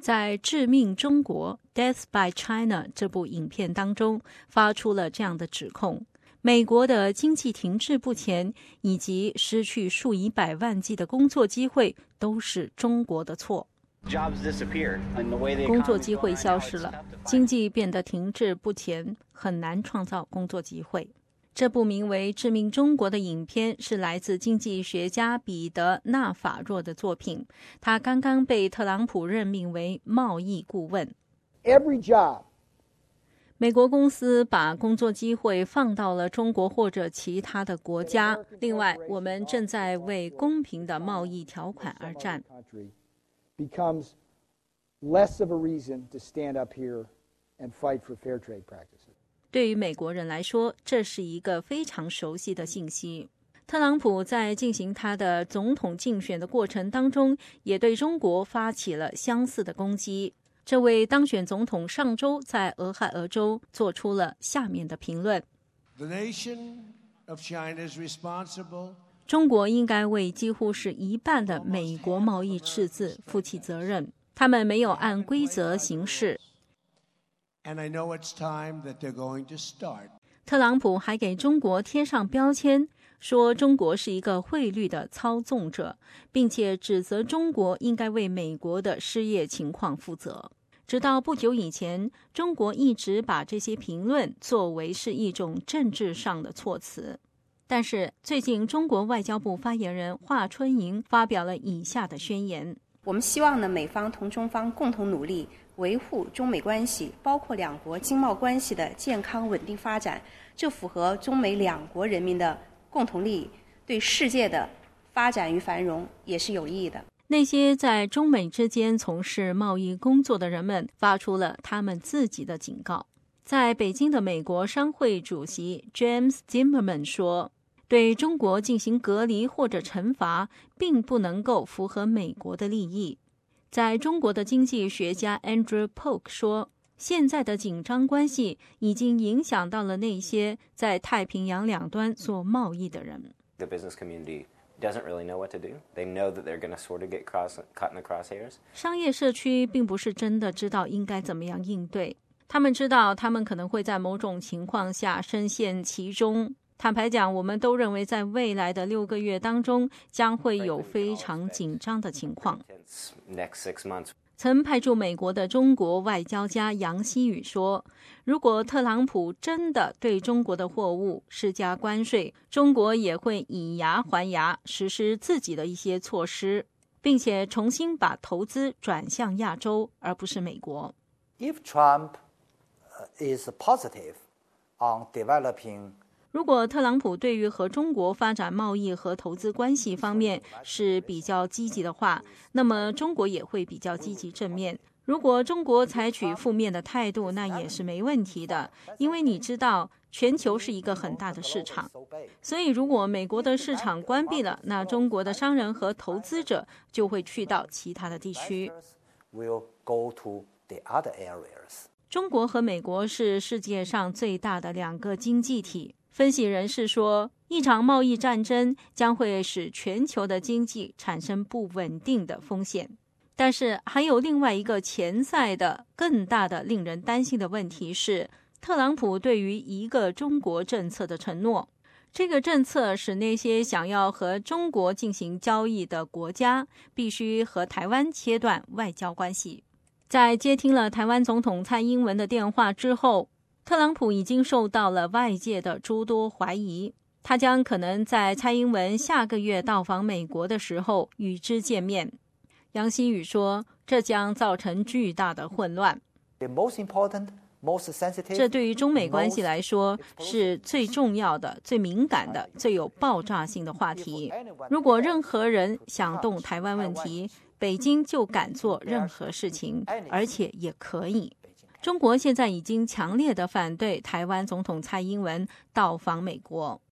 在《致命中国》Death by China 这部影片当中发出了这样的指控，美国的经济停滞不前以及失去数以百万计的工作机会都是中国的错。工作机会消失了，经济变得停滞不前，很难创造工作机会。这部名为《致命中国》的影片是来自经济学家彼得·纳法若的作品，他刚刚被特朗普任命为贸易顾问。美国公司把工作机会放到了中国或者其他的国家。另外，我们正在为公平的贸易条款而战。 becomes less of a reason to stand up here and fight for fair trade practices. 对于美国人来说，这是一个非常熟悉的信息。特朗普在进行他的总统竞选的过程当中，也对中国发起了相似的攻击。这位当选总统上周在俄亥俄州做出了下面的评论： The nation of China is responsible 中国应该为几乎是一半的美国贸易赤字负起责任，他们没有按规则行事。特朗普还给中国贴上标签，说中国是一个汇率的操纵者，并且指责中国应该为美国的失业情况负责。直到不久以前，中国一直把这些评论作为是一种政治上的措辞。但是最近中国外交部发言人华春莹发表了以下的宣言： 我们希望呢，美方同中方共同努力，维护中美关系，包括两国经贸关系的健康稳定发展，这符合中美两国人民的共同利益，对世界的发展与繁荣也是有益的。 那些在中美之间从事贸易工作的人们发出了他们自己的警告。在北京的美国商会主席 James Zimmerman 说，对中国进行隔离或者惩罚并不能够符合美国的利益。在中国的经济学家 Andrew Polk 说，现在的紧张关系已经影响到了那些在太平洋两端做贸易的人。 The business community doesn't really know what to do. They know that they're going to sort of get caught in the crosshairs. 商业社区并不是真的知道应该怎么样应对，他们知道他们可能会在某种情况下深陷其中。坦白讲，我们都认为在未来的6个月当中将会有非常紧张的情况。曾派驻美国的中国外交家杨希宇说，如果特朗普真的对中国的货物施加关税，中国也会以牙还牙，实施自己的一些措施，并且重新把投资转向亚洲，而不是美国。 If Trump is positive on developing 如果特朗普对于和中国发展贸易和投资关系方面是比较积极的话，那么中国也会比较积极正面。如果中国采取负面的态度，那也是没问题的，因为你知道全球是一个很大的市场，所以如果美国的市场关闭了，那中国的商人和投资者就会去到其他的地区。中国和美国是世界上最大的2个经济体。分析人士说，一场贸易战争将会使全球的经济产生不稳定的风险。但是还有另外一个潜在的更大的令人担心的问题是，特朗普对于一个中国政策的承诺。这个政策使那些想要和中国进行交易的国家必须和台湾切断外交关系。在接听了台湾总统蔡英文的电话之后，特朗普已经受到了外界的诸多怀疑，他将可能在蔡英文下个月到访美国的时候与之见面。杨希宇说，这将造成巨大的混乱。这对于中美关系来说是最重要的、最敏感的、最有爆炸性的话题。如果任何人想动台湾问题，北京就敢做任何事情，而且也可以。中国现在已经强烈的反对台湾总统蔡英文到访美国。